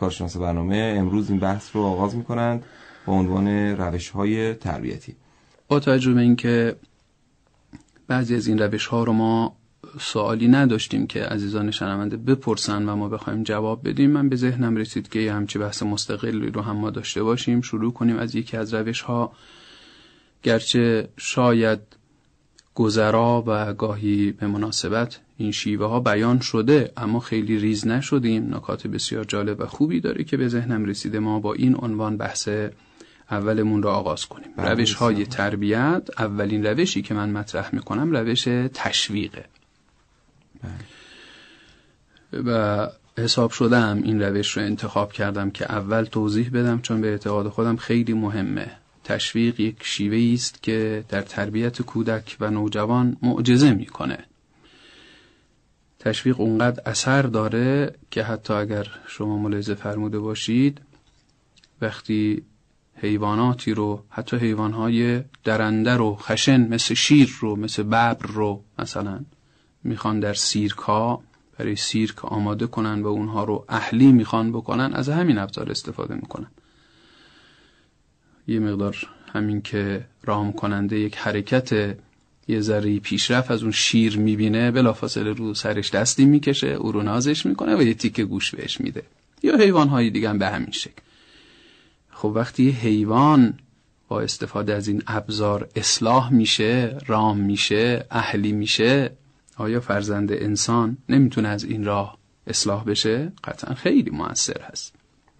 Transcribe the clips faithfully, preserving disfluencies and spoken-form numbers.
کارشناس برنامه امروز این بحث رو آغاز می‌کنند با عنوان روش‌های تربیتی. با توجه به اینکه بعضی از این روش‌ها رو ما سوالی نداشتیم که عزیزان شنونده بپرسن و ما بخوایم جواب بدیم، من به ذهنم رسید که یه همچی بحث مستقلی رو هم ما داشته باشیم. شروع کنیم از یکی از روش‌ها، گرچه شاید گذرا و گاهی به مناسبت این شیوه ها بیان شده اما خیلی ریز نشدیم. نکات بسیار جالب و خوبی داره که به ذهنم رسیده ما با این عنوان بحث اولمون رو آغاز کنیم. روش های تربیت. اولین روشی که من مطرح میکنم روش تشویقه و حساب شدم این روش رو انتخاب کردم که اول توضیح بدم، چون به اعتقاد خودم خیلی مهمه. تشویق یک شیوه‌ای است که در تربیت کودک و نوجوان معجزه میکنه. تشویق اونقدر اثر داره که حتی اگر شما ملاحظه فرموده باشید وقتی حیواناتی رو، حتی حیوانهای درنده رو، خشن مثل شیر رو، مثل ببر رو مثلا میخوان در سیرک‌ها برای سیرک آماده کنن و اونها رو اهلی میخوان بکنن، از همین ابزار استفاده میکنن. یه مقدار همین که رام کننده یک حرکت یه ذره پیشرفت از اون شیر میبینه بلافاصله رو سرش دستی میکشه، او رو نازش میکنه و یه تیکه گوش بهش میده. یا حیوانهای دیگه هم به همین شکل. خب وقتی حیوان با استفاده از این ابزار اصلاح میشه، رام میشه، اهلی میشه، آیا فرزند انسان نمیتونه از این راه اصلاح بشه؟ قطعا خیلی مؤثر هست.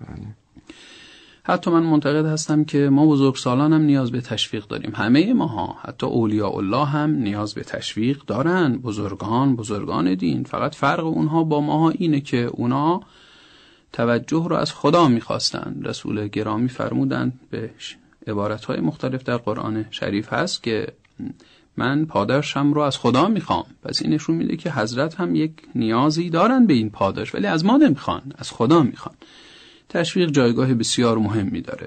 حتی من معتقد هستم که ما بزرگسالان هم نیاز به تشویق داریم. همه ماها، حتی اولیاء الله هم نیاز به تشویق دارن. بزرگان، بزرگان دین. فقط فرق اونها با ماها اینه که اونا توجه رو از خدا میخواستن. رسول گرامی فرمودن به عبارتهای مختلف در قرآن شریف هست که من پاداشم رو از خدا میخوام. پس این نشون میده که حضرت هم یک نیازی دارن به این پاداش، ولی از ما نمیخوان، از خدا میخوان. تشویق جایگاه بسیار مهمی داره.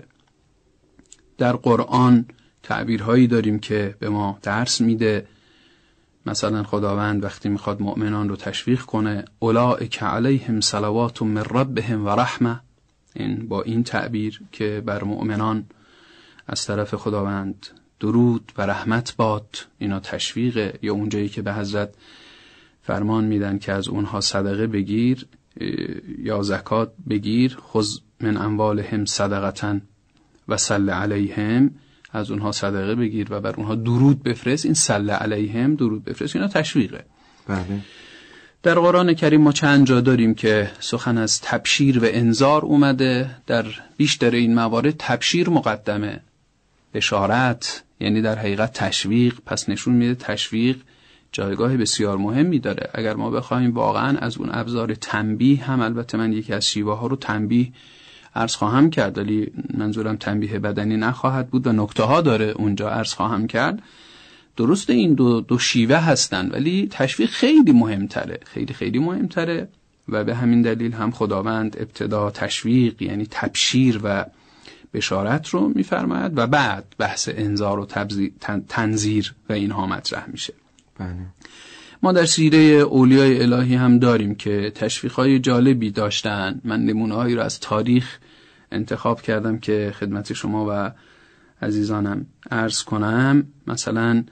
در قرآن تعبیرهایی داریم که به ما درس میده. مثلا خداوند وقتی میخواد مؤمنان رو تشویق کنه، اولئک علیهم صلوات من ربهم و رحمه، این با این تعبیر که بر مؤمنان از طرف خداوند درود و رحمت باد، اینا تشویقه. یا اونجایی که به حضرت فرمان میدن که از اونها صدقه بگیر یا زکات بگیر، خذ من اموالهم صدقه و صل علیهم، از اونها صدقه بگیر و بر اونها درود بفرست. این صل علیهم، درود بفرست، اینا تشویقه. بله. در قرآن کریم ما چند جا داریم که سخن از تبشیر و انذار اومده. در بیشتر این موارد تبشیر مقدمه، بشارت یعنی در حقیقت تشویق. پس نشون میده تشویق جایگاه بسیار مهمی داره. اگر ما بخوایم واقعا از اون ابزار تنبیه هم، البته من یکی از شیوه ها رو تنبیه عرض خواهم کرد، ولی منظورم تنبیه بدنی نخواهد بود و نکته ها داره اونجا عرض خواهم کرد. درسته این دو, دو شیوه هستن، ولی تشویق خیلی مهمتره، خیلی خیلی مهمتره. و به همین دلیل هم خداوند ابتدا تشویق یعنی تبشیر و بشارت رو میفرماید و بعد بحث انذار و تنذیر و اینها مطرح میشه. بله. ما در سیره اولیای الهی هم داریم که تشویق‌های جالبی داشتن. من نمونه‌هایی رو از تاریخ انتخاب کردم که خدمت شما و عزیزانم عرض کنم. مثلا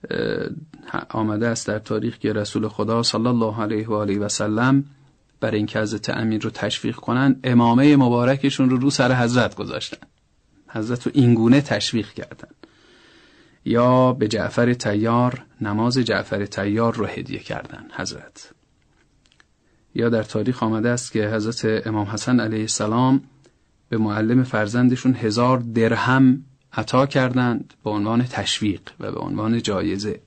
آمده است در تاریخ که رسول خدا صلی الله علیه و آله و سلم برای اینکه حضرت امیر رو تشویق کنن، امامه مبارکشون رو رو سر حضرت گذاشتن. حضرت رو اینگونه تشویق کردن. یا به جعفر طیار نماز جعفر طیار رو هدیه کردن حضرت. یا در تاریخ آمده است که حضرت امام حسن علیه السلام به معلم فرزندشون هزار درهم عطا کردند به عنوان تشویق و به عنوان جایزه.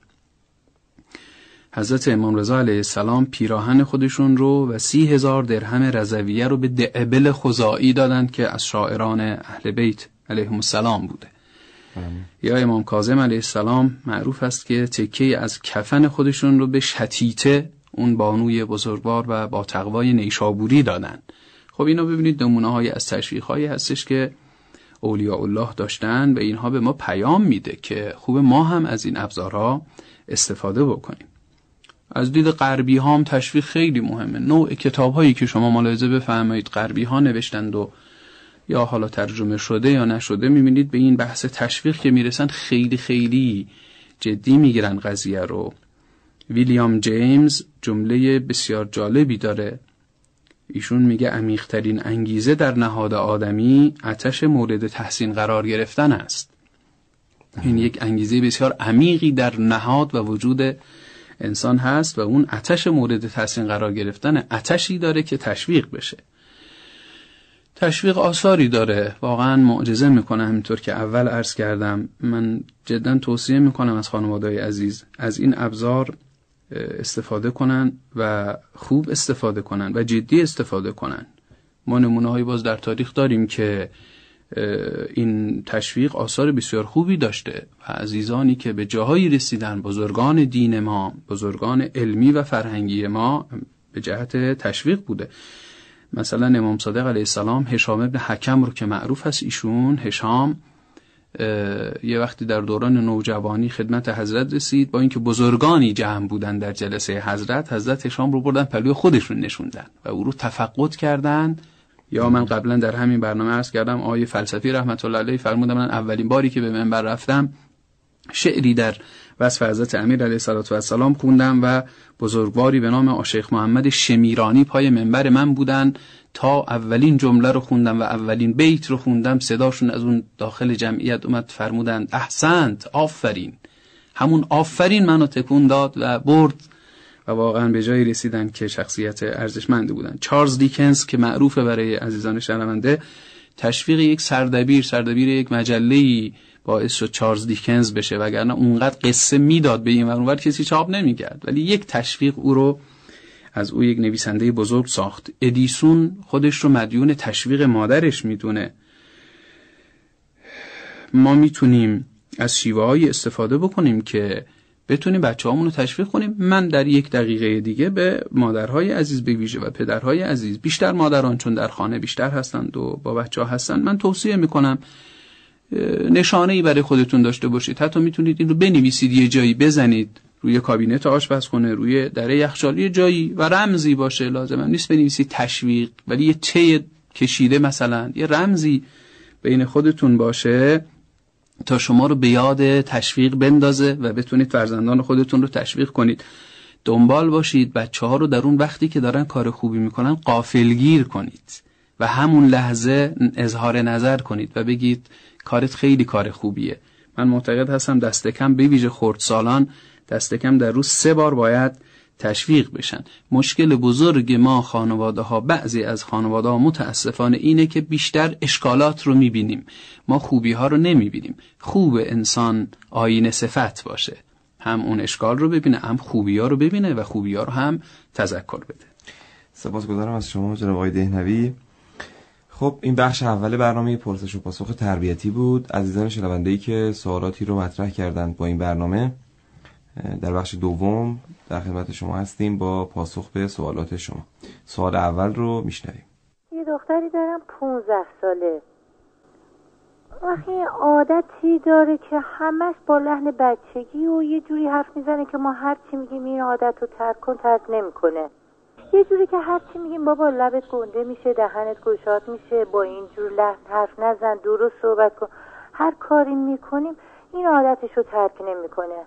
حضرت امام رضا علیه السلام پیراهن خودشون رو و سی هزار درهم رضویه رو به دعبل خزاعی دادند که از شاعران اهل بیت علیهم السلام بوده. یا امام کاظم علیه السلام معروف است که تکه از کفن خودشون رو به شتیته، اون بانوی بزرگوار و با تقوای نیشابوری دادن. خب اینا ببینید نمونه‌های از تشویق‌هایی هستش که اولیاء الله داشتن و اینها به ما پیام میده که خوب ما هم از این ابزارها استفاده بکنیم. از دید غربی ها هم تشویق خیلی مهمه. نوع کتاب هایی که شما ملاحظه بفرمایید غربی ها نوشتند و یا حالا ترجمه شده یا نشده، میبینید به این بحث تشویق که میرسن خیلی خیلی جدی میگیرن قضیه رو. ویلیام جیمز جمله بسیار جالبی داره، ایشون میگه عمیق‌ترین انگیزه در نهاد آدمی آتش مورد تحسین قرار گرفتن است. این یک انگیزه بسیار عمیقی در نهاد و وجود انسان هست و اون آتش مورد تحسین قرار گرفتن آتشی داره که تشویق بشه. تشویق آثاری داره، واقعا معجزه میکنه. همینطور که اول عرض کردم، من جدا توصیه میکنم از خانواده‌های عزیز از این ابزار استفاده کنن و خوب استفاده کنن و جدی استفاده کنن. ما نمونه هایی باز در تاریخ داریم که این تشویق آثار بسیار خوبی داشته و عزیزانی که به جاهایی رسیدن، بزرگان دین ما، بزرگان علمی و فرهنگی ما، به جهت تشویق بوده. مثلا امام صادق علیه السلام هشام ابن حکم رو که معروف هست، ایشون هشام یه وقتی در دوران نوجوانی خدمت حضرت رسید، با اینکه بزرگانی جمع بودن در جلسه حضرت، حضرت هشام رو بردن پلوی خودشون نشوندن و او رو تفقد کردن. یا من قبلا در همین برنامه عرض کردم آیه فلسفی رحمت الله علیه فرمودن من اولین باری که به منبر رفتم شعری در وصف حضرت امیر علیه السلام خوندم و بزرگواری به نام شیخ محمد شمیرانی پای منبر من بودن تا اولین جمله رو خوندم و اولین بیت رو خوندم، صداشون از اون داخل جمعیت اومد، فرمودند احسنت، آفرین. همون آفرین منو تکون داد و برد و واقعا به جایی رسیدن که شخصیت ارزشمندی بودن. چارلز دیکنز که معروفه برای عزیزان شنونده، تشویق یک سردبیر سردبیر یک مجله‌ای باعث شد چارلز دیکنز بشه، وگرنه اونقدر قصه میداد به این و اونور کسی چاپ نمیکرد، ولی یک تشویق او رو از او یک نویسنده بزرگ ساخت. ادیسون خودش رو مدیون تشویق مادرش میدونه. ما میتونیم از شیوه‌های استفاده بکنیم که بتونیم بچه‌هامون رو تشویق کنیم. من در یک دقیقه دیگه به مادرهای عزیز به ویژه و پدرهای عزیز، بیشتر مادران چون در خانه بیشتر هستند و با بچه‌ها هستند، من توصیه میکنم نشانه‌ای برای خودتون داشته باشید. حتی میتونید این رو بنویسید، یه جایی بزنید، روی کابینت آشپزخونه، روی دره یخچالی جایی، و رمزی باشه. لازم نیست بنویسید تشویق، ولی یه چه کشیده مثلا یه رمزی بین خودتون باشه تا شما رو به یاد تشویق بندازه و بتونید فرزندان خودتون رو تشویق کنید. دنبال باشید بچه‌ها رو در اون وقتی که دارن کار خوبی میکنن غافلگیر کنید و همون لحظه اظهار نظر کنید و بگید کارت خیلی کار خوبیه. من معتقد هستم دست کم به ویژه خردسالان دست کم در روز سه بار باید تشویق بشن. مشکل بزرگ ما خانواده ها، بعضی از خانواده ها متاسفانه اینه که بیشتر اشکالات رو میبینیم، ما خوبی ها رو نمیبینیم. خوب انسان آینه صفت باشه، هم اون اشکال رو ببینه، هم خوبی ها رو ببینه و خوبی ها رو هم تذکر بده. سپاسگزارم از شما جناب آقای دهنوی. خب این بخش اول برنامه پرسش و پاسخ تربیتی بود. عزیزان شنونده‌ای که سوالاتی رو مطرح کردند با این برنامه، در بخش دوم در خدمت شما هستیم با پاسخ به سوالات شما. سوال اول رو میشنویم. یه دختری دارم پونزده ساله، وقتی عادتی داره که همش با لحن بچگی و یه جوری حرف میزنه که ما هر چی میگیم این عادت رو ترک کن ترک نمیکنه. یه جوری که هر چی میگیم بابا لبت گنده میشه، دهنت گشاد میشه، با این جور لحن حرف نزن، درست صحبت کن. هر کاری میکنیم این عادتش رو ترک نمیکنه.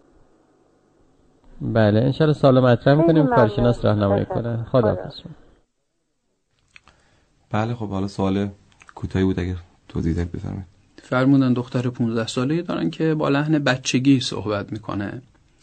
بله انشالله سوال مطرح میکنیم، کارشناس راهنمایی کنه. خداحافظ. بله خب حالا سوال کوتاهی بود، اگر توضیح بدید بفرمایید. فرمودن دختر پانزده ساله‌ای دارن که با لحن بچگی صحبت میکنه.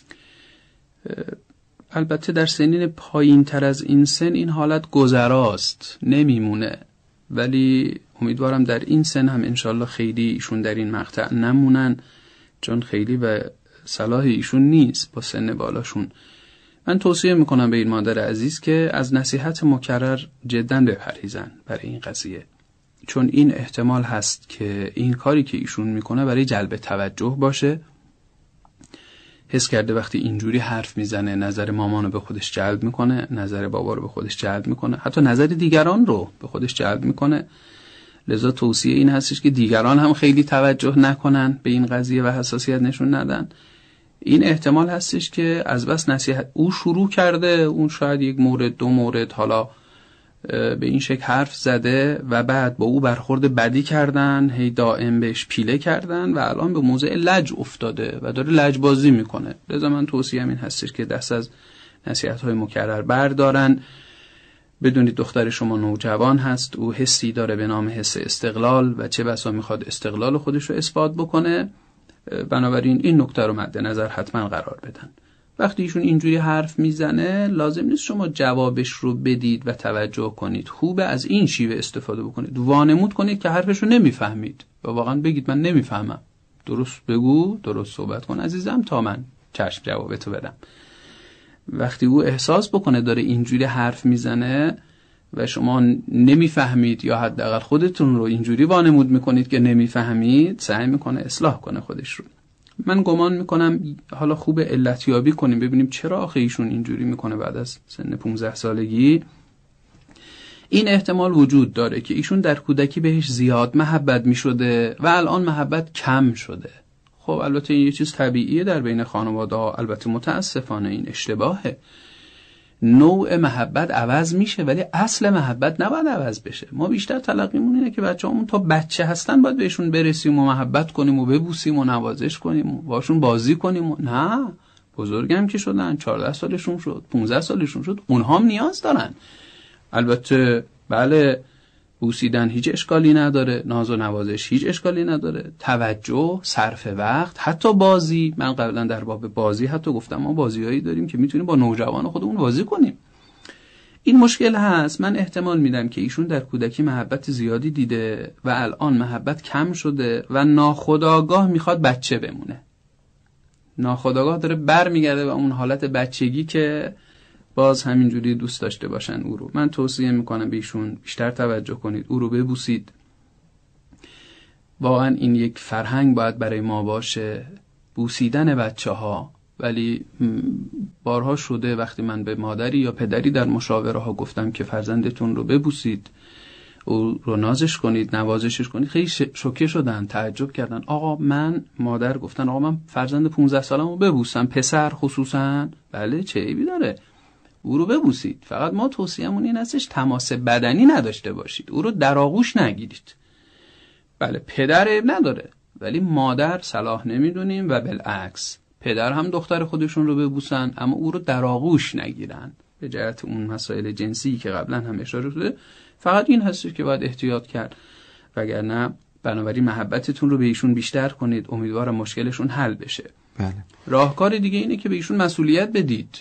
البته در سنین پایین تر از این سن این حالت گذراست، نمیمونه، ولی امیدوارم در این سن هم انشالله خیلی ایشون در این مقطع نمونن، چون خیلی به صلاح ایشون نیست با سن بالاشون. من توصیه میکنم به این مادر عزیز که از نصیحت مکرر جداً بپرهیزن برای این قضیه، چون این احتمال هست که این کاری که ایشون میکنه برای جلب توجه باشه. حس کرده وقتی اینجوری حرف میزنه نظر مامانو به خودش جلب میکنه، نظر بابا رو به خودش جلب میکنه، حتی نظر دیگران رو به خودش جلب میکنه. لذا توصیه این هستش که دیگران هم خیلی توجه نکنن به این قضیه و حساسیت نشون ندن. این احتمال هستش که از بس نصیحت او شروع کرده، اون شاید یک مورد دو مورد حالا به این شکل حرف زده و بعد با او برخورد بدی کردن، هی دائم بهش پیله کردن و الان به موضع لج افتاده و داره لجبازی میکنه. لذا من توصیه‌ام این هستش که دست از نصیحت‌های مکرر بردارن. بدونید دختر شما نوجوان هست، او حسی داره به نام حس استقلال و چه بسا میخواد استقلال خودش رو اثبات بکنه. بنابراین این نکته رو مد نظر حتما قرار بدن. وقتی ایشون اینجوری حرف میزنه لازم نیست شما جوابش رو بدید و توجه کنید. خوبه از این شیوه استفاده بکنید، وانمود کنید که حرفش رو نمیفهمید و واقعا بگید من نمیفهمم، درست بگو، درست صحبت کن عزیزم تا من چشم جوابتو بدم. وقتی او احساس بکنه داره اینجوری حرف میزنه و شما نمیفهمید یا حداقل خودتون رو اینجوری وانمود میکنید که نمیفهمید، سعی میکنه اصلاح کنه خودش رو. من گمان میکنم حالا خوب علتیابی کنیم ببینیم چرا آخه ایشون اینجوری میکنه بعد از سن پانزده سالگی. این احتمال وجود داره که ایشون در کودکی بهش زیاد محبت میشده و الان محبت کم شده. خب البته این یه چیز طبیعیه در بین خانواده ها، البته متاسفانه این اشتباهه. نوع محبت عوض میشه ولی اصل محبت نباید عوض بشه. ما بیشتر تلقیمون اینه که بچه‌هامون تا بچه هستن باید بهشون برسیم و محبت کنیم و ببوسیم و نوازش کنیم و باشون بازی کنیم و نه، بزرگم که شدن، چهارده سالشون شد، پانزده سالشون شد، اونها هم نیاز دارن. البته بله بوسیدن هیچ اشکالی نداره، ناز و نوازش هیچ اشکالی نداره، توجه، صرف وقت، حتی بازی. من قبلا در باب بازی حتی گفتم ما بازیایی داریم که میتونیم با نوجوان خودمون بازی کنیم. این مشکل هست. من احتمال میدم که ایشون در کودکی محبت زیادی دیده و الان محبت کم شده و ناخودآگاه میخواد بچه بمونه. ناخودآگاه داره بر میگرده به اون حالت بچگی که باز همینجوری دوست داشته باشن او رو. من توصیه میکنم به ایشون بیشتر توجه کنید، او رو ببوسید. واقعا این یک فرهنگ باید برای ما باشه، بوسیدن بچه ها. ولی بارها شده وقتی من به مادری یا پدری در مشاوره ها گفتم که فرزندتون رو ببوسید، او رو نازش کنید، نوازشش کنید، خیلی شوکه شدن، تعجب کردن. آقا من مادر گفتن آقا من فرزند پانزده سالم رو ببوسم، پسر خصوصا؟ بله چه عیبی داره، او رو ببوسید. فقط ما توصیه‌مون این هستش تماس بدنی نداشته باشید، او رو در آغوش نگیرید. بله پدر عیب نداره ولی مادر صلاح نمیدونیم و بالعکس پدر هم دختر خودشون رو ببوسن اما او رو در آغوش نگیرن به جهت اون مسائل جنسی که قبلا هم اشاره شده. فقط این هستش که باید احتیاط کرد، وگرنه بنابراین محبتتون رو به ایشون بیشتر کنید، امیدوارم مشکلشون حل بشه. بله. راهکار دیگه اینه که به ایشون مسئولیت بدید.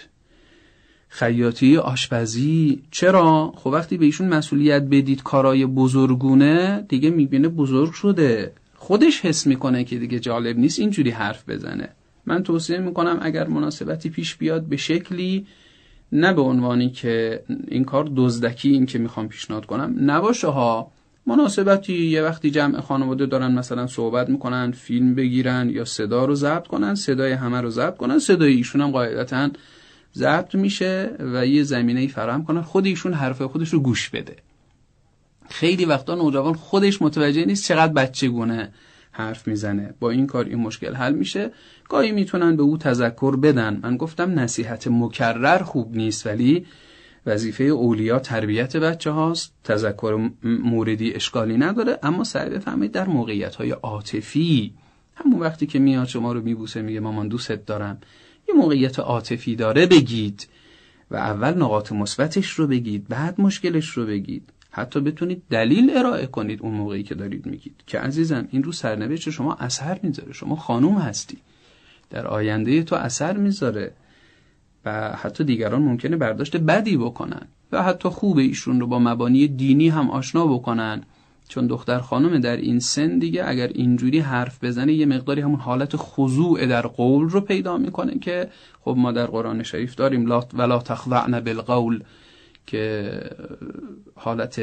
خیاطی، آشپزی. چرا؟ خب وقتی به ایشون مسئولیت بدید کارای بزرگونه، دیگه میبینه بزرگ شده، خودش حس میکنه که دیگه جالب نیست اینجوری حرف بزنه. من توصیه میکنم اگر مناسبتی پیش بیاد به شکلی، نه به عنوانی که این کار دزدکی این که میخوام پیشنهاد کنم نباشه ها، مناسبتی یه وقتی جمع خانواده دارن مثلا صحبت میکنن، فیلم بگیرن یا صدا رو ضبط کنن، صدای همه رو ضبط کنن، صدای ایشون هم قاعدتاً ضبط میشه و یه زمینه‌ای فراهم کنن خود ایشون حرف خودش رو گوش بده. خیلی وقتا نوجوان خودش متوجه نیست چقدر بچگونه حرف میزنه. با این کار این مشکل حل میشه. گاهی میتونن به او تذکر بدن. من گفتم نصیحت مکرر خوب نیست ولی وظیفه اولیا تربیت بچه هاست. تذکر موردی اشکالی نداره اما سعی بفرمایید در موقعیت های عاطفی، همون وقتی که میاد شما رو میبوسه میگه مامان دوست دارم، یه موقعیت عاطفی داره بگید و اول نقاط مثبتش رو بگید بعد مشکلش رو بگید. حتی بتونید دلیل ارائه کنید اون موقعی که دارید میگید که عزیزم این رو سرنوشت شما اثر میذاره، شما خانوم هستی، در آینده تو اثر میذاره و حتی دیگران ممکنه برداشت بدی بکنن و حتی خوب ایشون رو با مبانی دینی هم آشنا بکنن، چون دختر خانم در این سن دیگه اگر اینجوری حرف بزنه یه مقداری همون حالت خضوع در قول رو پیدا میکنه که خب ما در قرآن شریف داریم لا ولا تخضعن بالقول، که حالت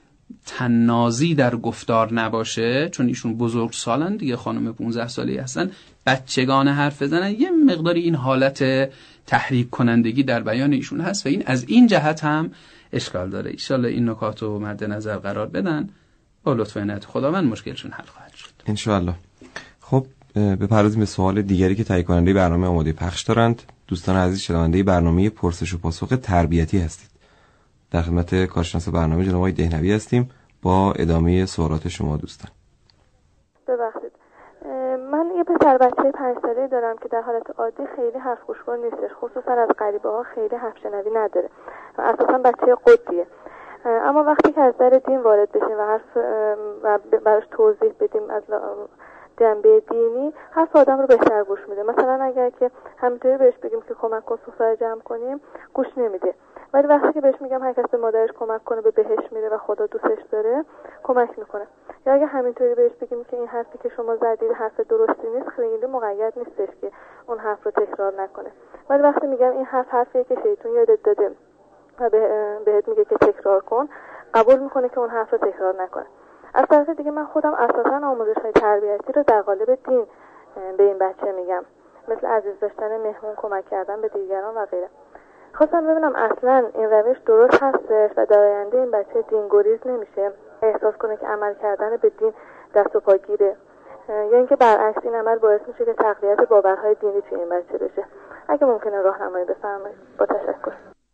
تنازی در گفتار نباشه، چون ایشون بزرگ سالن دیگه، خانم پانزده ساله هستن، بچگانه حرف بزنن، یه مقداری این حالت تحریک کنندگی در بیان ایشون هست و این از این جهت هم اشکال داره. ان شاءالله این نکات رو مد نظر قرار بدن، با لطف و عنایت خداوند مشکلشون حل خواهد شد ان شاءالله. خب بپردازیم به سوال دیگری که تهیه کننده برنامه آماده پخش دارند. دوستان عزیز، شنونده برنامه پرسش و پاسخ تربیتی هستید. در خدمت کارشناس برنامه جناب آقای دهنوی هستیم با ادامه سوالات شما دوستان. ببخشید، من یه پسر بچه پنج ساله‌ای دارم که در حالت عادی خیلی حرف گوشوار نیستش، خصوصا از غریبه‌ها خیلی حرف شنوی نداره و اساسا بچه قطبیه. اما وقتی که از در دین وارد بشیم و حرف و براش توضیح بدیم از جنبه دینی، حرف آدم رو بهتر گوش میده. مثلا اگر که همینطوری بهش بگیم که کمک کن سفره جمع کنیم، گوش نمیده. ولی وقتی که بهش میگم هر کس به مادرش کمک کنه به بهش میره و خدا دوستش داره، کمک میکنه. یا اگه همینطوری بهش بگیم که این حرفی که شما زدید حرف درستی نیست، خیلی مقید نیستش که اون حرف رو تکرار نکنه. ولی وقتی میگم این حرف حرفیه که شیطان یادت داده و بهت میگه که تکرار کن، قبول میکنه که اون حرف رو تکرار نکنه. از طرف دیگه من خودم اساسا آموزش‌های تربیتی رو در قالب دین به این بچه میگم، مثل عزیز داشتن مهمون، کمک کردن به دیگران و غیره. خواستم ببینم اصلا این روش درست هستش و در آینده این بچه دین گریز نمیشه، احساس کنه که عمل کردن به دین دست و پا گیره، یا اینکه برعکس این عمل باعث میشه که تقویت باورهای دینی توی این بچه بشه. اگه ممکنه راهنمایی بفرمایید، با تشکر.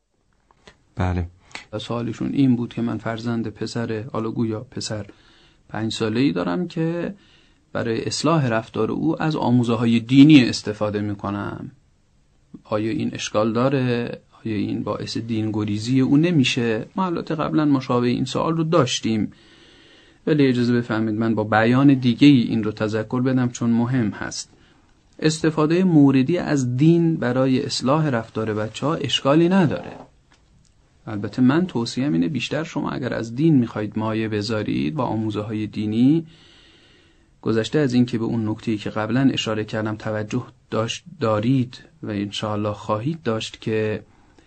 بله. سوالشون این بود که من فرزند پسر حالا گویا پسر پنج ساله‌ای دارم که برای اصلاح رفتار او از آموزه‌های دینی استفاده میکنم. آیا این اشکال داره؟ آیا این باعث دینگریزی او نمیشه؟ ما البته قبلا مشابه این سوال رو داشتیم، ولی اجازه بفرمایید من با بیان دیگه ای این رو تذکر بدم چون مهم هست. استفاده موردی از دین برای اصلاح رفتار بچه‌ها اشکالی نداره. البته من توصیه‌ام اینه بیشتر شما اگر از دین میخواید مایه بذارید و آموزه‌های دینی، گذشته از این که به اون نکته‌ای که قبلا اشاره کردم توجه داشت دارید و انشاءالله خواهید داشت که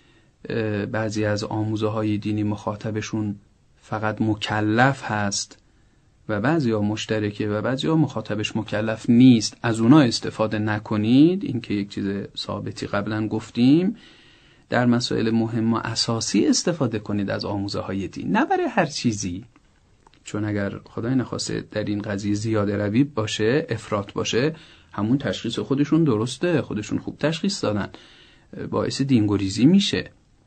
بعضی از آموزه‌های دینی مخاطبشون فقط مکلف هست و بعضی ها مشترکه و بعضی ها مخاطبش مکلف نیست، از اونا استفاده نکنید. این که یک چیز ثابتی قبلا گفتیم. در مسائل مهم و اساسی استفاده کنید از آموزه‌های دین، نه برای هر چیزی، چون اگر خدای نخواسته در این قضیه زیاده روی باشه، افراط باشه، همون تشخیص خودشون درسته، خودشون خوب تشخیص دادن، باعث دینگریزی میشه.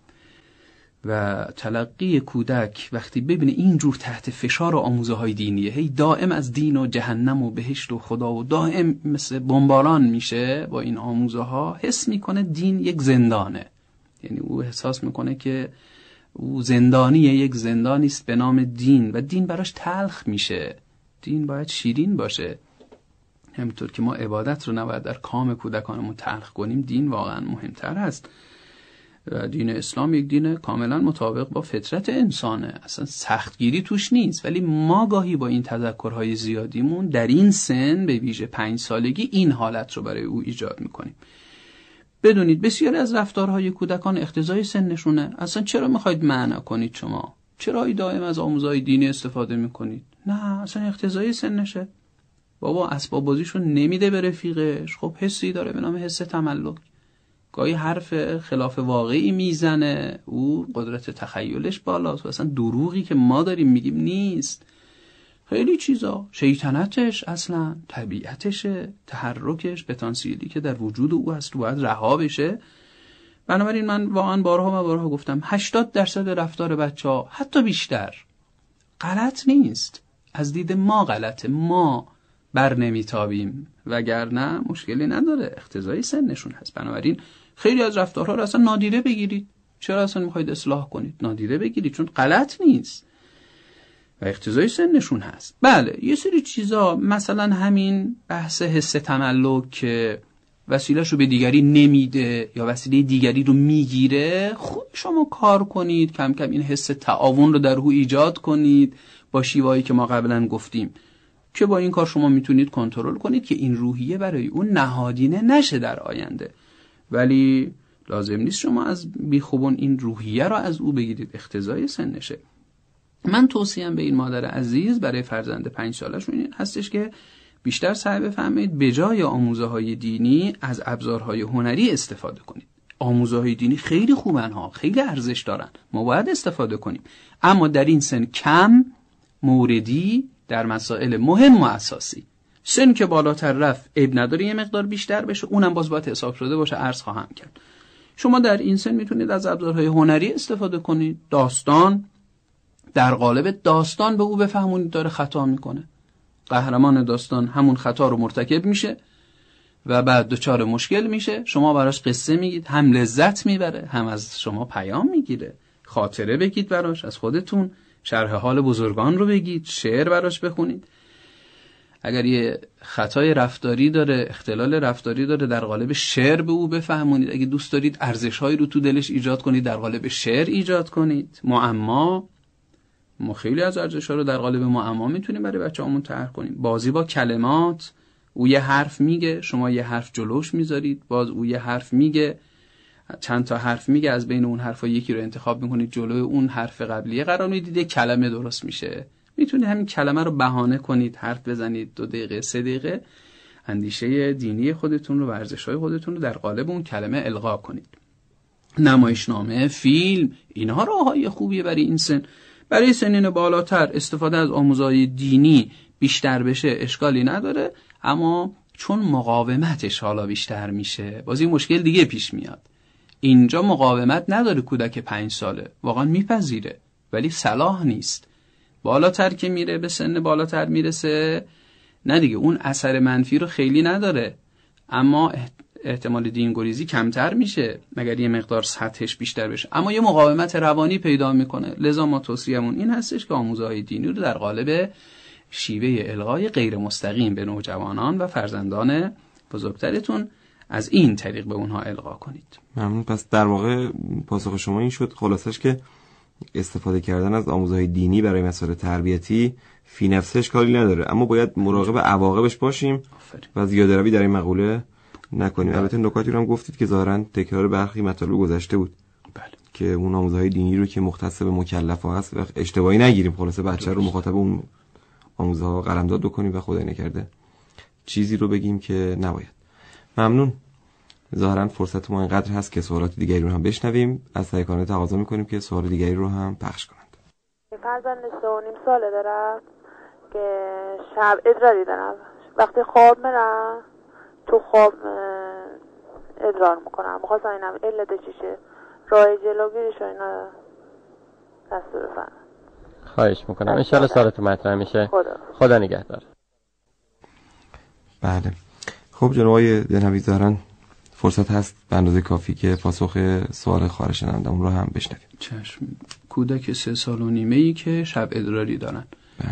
و تلقی کودک وقتی ببینه اینجور تحت فشار آموزه‌های دینیه، هی دائم از دین و جهنم و بهشت و خدا و دائم مثل بمباران میشه با این آموزه‌ها، حس میکنه دین یک زندانه. یعنی او احساس میکنه که او زندانیه، یک زندانی است به نام دین و دین براش تلخ میشه. دین باید شیرین باشه. همینطور که ما عبادت رو نباید در کام کودکانمون تلخ کنیم، دین واقعا مهمتر هست. و دین اسلام یک دین کاملا مطابق با فطرت انسانه، اصلا سختگیری توش نیست. ولی ما گاهی با این تذکرهای زیادیمون در این سن، به ویژه پنج سالگی، این حالت رو برای او ایجاد میکنیم. بدونید بسیاری از رفتارهای کودکان اقتضای سنشونه. اصلا چرا میخواید منع کنید شما؟ چرا دائم از آموزهای دینی استفاده میکنید؟ نه، اصلا اقتضای سنشه. بابا اسباب بازیشو نمیده به رفیقش، خب حسی داره به نام حس تملک، گاهی حرف خلاف واقعی میزنه، او قدرت تخیلش بالاست و اصلا دروغی که ما داریم میگیم نیست. خیلی چیزا، شیطنتش اصلا طبیعتشه، تحرکش، پتانسیلی که در وجود او هست باید رها بشه. بنابراین من واقعا بارها و بارها گفتم هشتاد درصد رفتار بچه‌ها، حتی بیشتر، غلط نیست. از دید ما غلطه، ما بر نمیتابیم، وگرنه مشکلی نداره، اقتضای سنشون هست. بنابراین خیلی از رفتارها رو اصلا نادیده بگیرید. چرا اصلا میخواید اصلاح کنید؟ نادیده بگیرید، چون غلط نیست و اقتضای سنشون هست. بله، یه سری چیزا، مثلا همین بحث حس تملک که وسیله‌شو رو به دیگری نمیده یا وسیله دیگری رو میگیره، خوب شما کار کنید، کم کم این حس تعاون رو در او ایجاد کنید با شیوهایی که ما قبلا گفتیم، که با این کار شما میتونید کنترل کنید که این روحیه برای اون نهادینه نشه در آینده. ولی لازم نیست شما از بیخوبون این روحیه رو از او بگیرید، اقتضای سنشه. من توصیم به این مادر عزیز برای فرزند پنج سالش این هستش که بیشتر سعی بفرمایید به جای آموزه‌های دینی از ابزارهای هنری استفاده کنید. آموزه‌های دینی خیلی خوبن ها، خیلی ارزش دارن، ما باید استفاده کنیم، اما در این سن کم، موردی، در مسائل مهم و اساسی. سن که بالاتر رفت عیب نداره یه مقدار بیشتر بشه، اونم باز باید حساب شده باشه. عرض خواهم کرد شما در این سن میتونید از ابزارهای هنری استفاده کنید. داستان، در قالب داستان به او بفهمونید داره خطا میکنه. قهرمان داستان همون خطا رو مرتکب میشه و بعد دچار مشکل میشه، شما براش قصه میگید، هم لذت میبره هم از شما پیام میگیره. خاطره بگید براش از خودتون، شرح حال بزرگان رو بگید، شعر براش بخونید. اگر یه خطای رفتاری داره، اختلال رفتاری داره، در قالب شعر به او بفهمونید. اگه دوست دارید ارزش‌هایی رو تو دلش ایجاد کنید، در قالب شعر ایجاد کنید. معما، ما خیلی از ارزش‌ها رو در قالب معما میتونیم برای بچه‌هامون طرح کنیم. بازی با کلمات، او یه حرف میگه، شما یه حرف جلوش میذارید، باز او یه حرف میگه، چند تا حرف میگه، از بین اون حرفا یکی رو انتخاب میکنید جلوی اون حرف قبلیه قرار میدید، یک کلمه درست میشه. میتونید همین کلمه رو بهانه کنید، حرف بزنید، دو دقیقه سه دقیقه اندیشه دینی خودتون رو و ارزش‌های خودتون رو در قالب اون کلمه القا کنید. نمایشنامه، فیلم، اینها راههای خوبیه برای این سن. برای سنین بالاتر استفاده از آموزهای دینی بیشتر بشه اشکالی نداره، اما چون مقاومتش حالا بیشتر میشه، باز این مشکل دیگه پیش میاد. اینجا مقاومت نداره کودک پنج ساله، واقعا میپذیره ولی صلاح نیست. بالاتر که میره، به سن بالاتر میرسه، نه دیگه اون اثر منفی رو خیلی نداره، اما احتمال دینگریزی کمتر میشه مگر یه مقدار سطحش بیشتر بشه، اما یه مقاومت روانی پیدا میکنه. لذا ما توصیه‌مون این هستش که آموزهای دینی رو در قالب شیوه الغای غیر مستقیم به نوجوانان و فرزندان بزرگترتون از این طریق به اونها القا کنید. ممنون. پس در واقع پاسخ شما این شد خلاصش که استفاده کردن از آموزهای دینی برای مسائل تربیتی فی نفسش کاری نداره، اما باید مراقب عواقبش باشیم و زیاده روی در این مقوله نکنیم. البته نکاتی رو هم گفتید که ظاهرا تکرار برخی مطالب گذشته بود. بله. که اون آموزهای دینی رو که مختص به مکلفا هست و اشتباهی نگیریم، خلاصه بچه رو مخاطب اون آموزها قلمداد بکنیم و خدای نکرده چیزی رو بگیم که نباید. ممنون. ظاهرا فرصت ما اینقدر هست که سوالات دیگری رو هم بشنویم. از تهیه‌کننده تقاضا می‌کنیم که سوال دیگری رو هم پخش کنند. فرزند سه و نیم ساله دارم که شب ادراری دارم. وقتی خواب میرم تو خواب ادرار میکنم. می‌خواستم اینم علت چیشه، راه جلوگیریش و اینا دستور بفرمایید. خواهش میکنم. ان شاءالله سوالات مطرح میشه. خدا خدا نگهدار. بله. خب جناب آقای دهنوی، ظاهرا فرصت هست به اندازه کافی که پاسخ سوال خواهر شنوندمون رو هم بشنویم. چشم. کودک سه سال و نیمه ای که شب ادراری دارن. بله.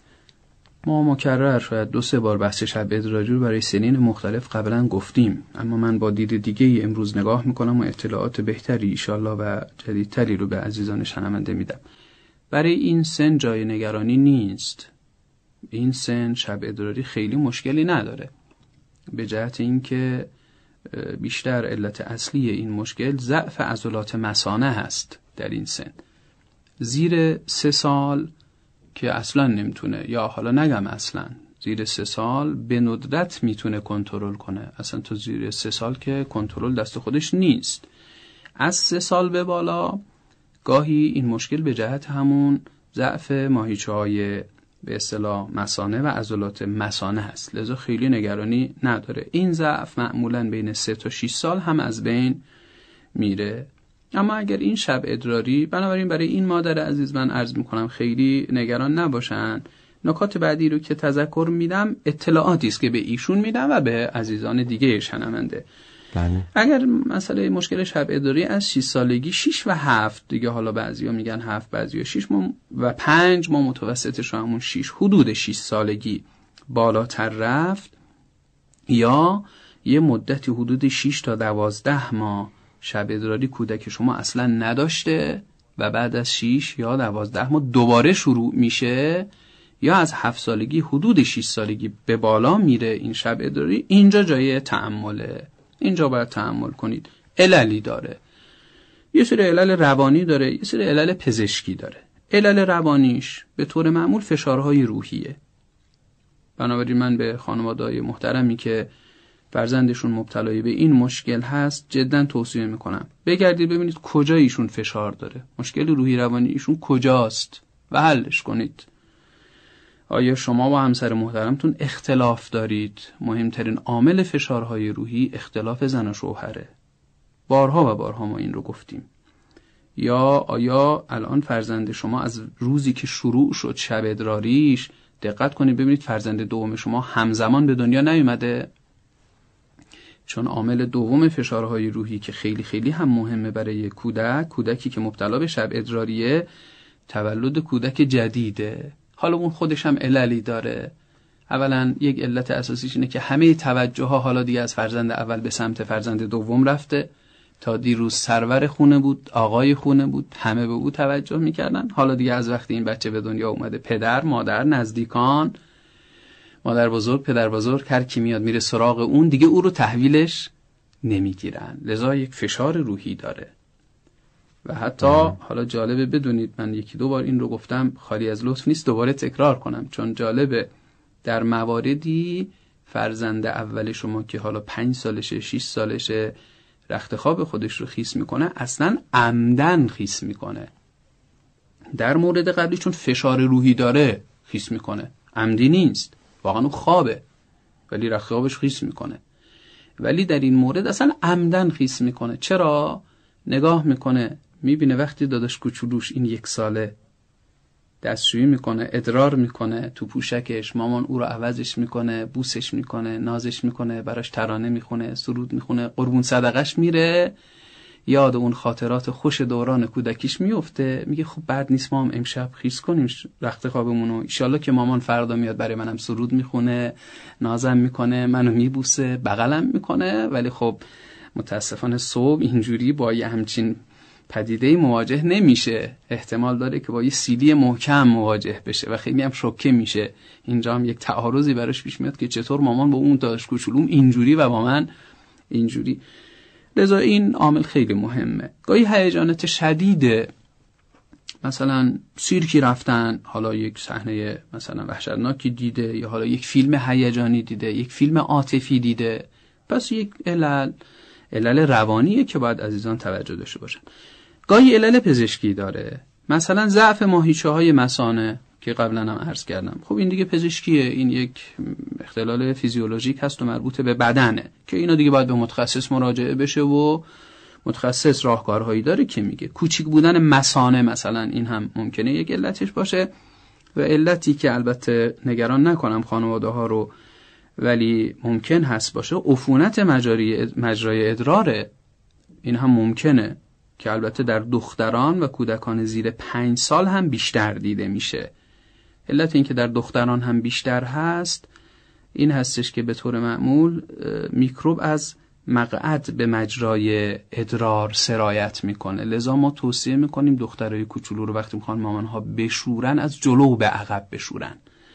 ما مکرر شاید دو سه بار بحث شب ادراری رو برای سنین مختلف قبلا گفتیم، اما من با دید دیگه ای امروز نگاه میکنم و اطلاعات بهتری انشالله و جدیدتری رو به عزیزان شنونده میدم. برای این سن جای نگرانی نیست. این سن شب ادراری خیلی مشکلی نداره، به جهت اینکه بیشتر علت اصلی این مشکل ضعف عضلات مثانه هست. در این سن زیر سه سال که اصلا نمیتونه، یا حالا نگم اصلا، زیر سه سال به ندرت میتونه کنترل کنه. اصلا تو زیر سه سال که کنترل دست خودش نیست. از سه سال به بالا گاهی این مشکل به جهت همون ضعف ماهیچه‌های به اصطلاح مثانه و عضلات مثانه هست، لذا خیلی نگرانی نداره. این ضعف معمولاً بین سه تا شش سال هم از بین میره. اما اگر این شب ادراری، بنابراین برای این مادر عزیز من عرض میکنم خیلی نگران نباشن. نکات بعدی رو که تذکر میدم اطلاعاتی است که به ایشون میدم و به عزیزان دیگه شنونده. بله. اگر مسئله مشکل شب ادراری از شش سالگی، شش و هفت دیگه، حالا بعضیا میگن هفت، بعضیا شش ما و پنج، ما متوسطش رو همون شش، حدود شش سالگی بالاتر رفت، یا یه مدتی حدود شش تا دوازده ماه شب ادراری کودک شما اصلا نداشته و بعد از شش یا دوازده ماه دوباره شروع میشه، یا از هفت سالگی حدود شش سالگی به بالا میره این شب ادراری، اینجا جای تأمله. اینجا باید تأمل کنید. عللی داره، یه سری علل روانی داره، یه سری علل پزشکی داره. علل روانیش به طور معمول فشارهای روحیه. بنابراین من به خانواده‌های محترمی که فرزندشون مبتلای به این مشکل هست جداً توصیه میکنم بگردید ببینید کجا ایشون فشار داره، مشکل روحی روانی ایشون کجاست و حلش کنید. آیا شما با همسر محترمتون اختلاف دارید؟ مهمترین عامل فشارهای روحی اختلاف زن و شوهره. بارها و بارها ما این رو گفتیم. یا آیا الان فرزند شما از روزی که شروع شد شب ادراریش، دقت کنید ببینید فرزند دوم شما همزمان به دنیا نیومده؟ چون عامل دوم فشارهای روحی که خیلی خیلی هم مهمه برای کودک، کودکی که مبتلا به شب ادراریه، تولد کودک جدیده. حالا اون خودش هم عللی داره. اولا یک علت اساسیش اینه که همه توجه ها حالا دیگه از فرزند اول به سمت فرزند دوم رفته. تا دیروز سرور خونه بود، آقای خونه بود، همه به او توجه میکردن. حالا دیگه از وقتی این بچه به دنیا اومده، پدر، مادر، نزدیکان، مادر بزرگ، پدر بزرگ، هر کی میاد میره سراغ اون، دیگه او رو تحویلش نمیگیرن. لذا یک فشار روحی داره. و حتی اه. حالا جالبه بدونید، من یکی دو بار این رو گفتم، خالی از لطف نیست دوباره تکرار کنم، چون جالبه در مواردی فرزند اول شما که حالا پنج سالشه، شش سالشه، رخت خواب خودش رو خیس میکنه، اصلا عمدن خیس میکنه. در مورد قبلی چون فشار روحی داره خیس میکنه، عمدی نیست، واقعا اون خوابه ولی رخت خوابش خیس میکنه. ولی در این مورد اصلا عمدن خیس میکنه. چرا؟ نگاه میکنه میبینه وقتی داداش کوچولوش این یک ساله دستشویی میکنه، ادرار میکنه تو پوشکش، مامان او رو عوضش میکنه، بوسش میکنه، نازش میکنه، براش ترانه میخونه، سرود میخونه، قربون صدقش میره، یاد اون خاطرات خوش دوران کودکیش میفته، میگه خب بعد نیست ما هم امشب خیس کنیم رخت خوابمونو، انشالله که مامان فردا میاد برای منم سرود میخونه، نازم میکنه، منو میبوسه، بغلم میکنه. ولی خب متاسفانه صبح اینجوری با یه همچین پدیده‌ای مواجه نمیشه. احتمال داره که با یه سیلی محکم مواجه بشه و خیلی هم شوکه میشه. اینجا هم یک تعارضی براش پیش میاد که چطور مامان با اون داداش کوچولوم اینجوری و با من اینجوری. لذا این عامل خیلی مهمه. گاهی هیجانات شدیده، مثلا سیرکی رفتن، حالا یک صحنه مثلا وحشتناکی دیده، یا حالا یک فیلم هیجانی دیده، یک فیلم عاطفی دیده، پس یک علل علل روانیه که باید عزیزان توجه داشته باشن. گاهی علل پزشکی داره، مثلا ضعف ماهیچه های مثانه که قبلا هم عرض کردم. خب این دیگه پزشکیه، این یک اختلال فیزیولوژیک هست و مربوط به بدنه که اینا دیگه باید به متخصص مراجعه بشه و متخصص راهکارهایی داره که میگه. کوچیک بودن مثانه مثلا این هم ممکنه یک علتش باشه. و علتی که البته نگران نکنم خانواده ها رو، ولی ممکن هست باشه، عفونت مجاری مجرای ادراره. این هم ممکنه که البته در دختران و کودکان زیر پنج سال هم بیشتر دیده میشه. علت این که در دختران هم بیشتر هست این هستش که به طور معمول میکروب از مقعد به مجرای ادرار سرایت میکنه. لذا ما توصیه میکنیم دخترای کوچولو رو وقتی میخوان مامانها بشورن از جلو به عقب بشورن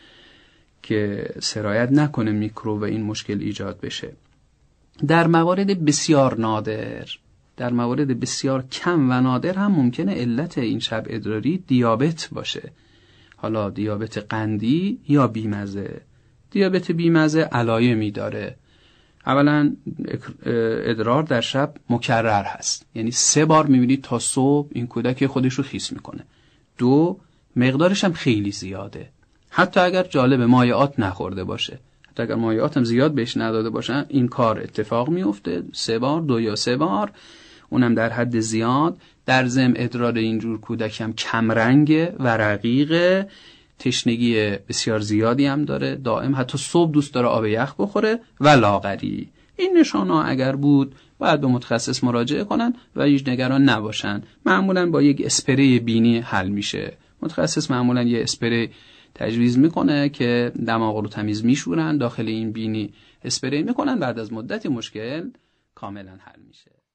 که سرایت نکنه میکروب و این مشکل ایجاد بشه. در موارد بسیار نادر، در موارد بسیار کم و نادر هم ممکنه علت این شب ادراری دیابت باشه. حالا دیابت قندی یا بیمزه. دیابت بیمزه علایمی داره. اولا ادرار در شب مکرر هست، یعنی سه بار میبینید تا صبح این کودک خودش رو خیس میکنه. دو، مقدارش هم خیلی زیاده، حتی اگر جالب مایعات نخورده باشه، حتی اگر مایعات هم زیاد بهش نداده باشن این کار اتفاق میفته. سه بار، دو یا سه بار، اونم در حد زیاد. در ضمن ادرار اینجور کودک هم کمرنگه و رقیقه، تشنگی بسیار زیادی هم داره، دائم حتی صبح دوست داره آب یخ بخوره و لاغری. این نشانه اگر بود باید به متخصص مراجعه کنن و هیچ نگران نباشن. معمولا با یک اسپری بینی حل میشه. متخصص معمولا یه اسپری تجویز میکنه که دماغ رو تمیز میشورن، داخل این بینی اسپری میکنن، بعد از مدتی مشکل کاملا حل میشه.